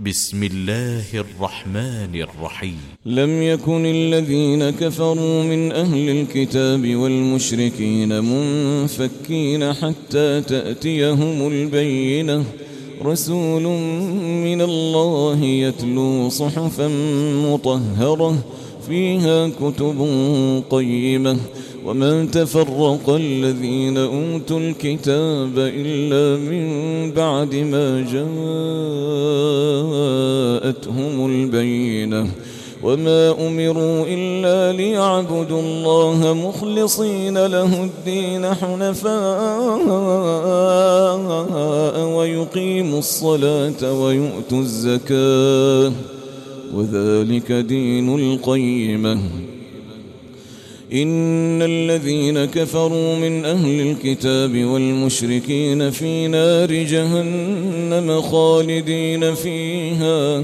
بسم الله الرحمن الرحيم. لم يكن الذين كفروا من أهل الكتاب والمشركين منفكين حتى تأتيهم البينة، رسول من الله يتلو صحفا مطهرة فيها كتب قيمة، وما تفرق الذين أوتوا الكتاب إلا من بعد ما جاءتهم البينة، وما أمروا إلا ليعبدوا الله مخلصين له الدين حنفاء ويقيموا الصلاة ويؤتوا الزكاة، وذلك دين القيمة. إن الذين كفروا من أهل الكتاب والمشركين في نار جهنم خالدين فيها،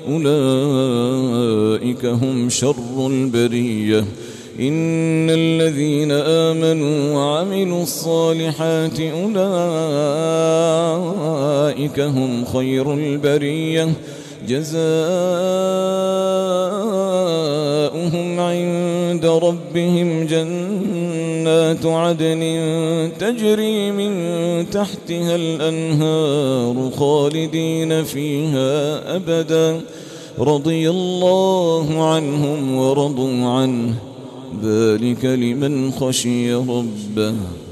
أولئك هم شر البرية. إن الذين آمنوا وعملوا الصالحات أولئك هم خير البرية، جزاؤهم عند ربهم جنات عدن تجري من تحتها الأنهار خالدين فيها أبدا، رضي الله عنهم ورضوا عنه، ذلك لمن خشي ربه.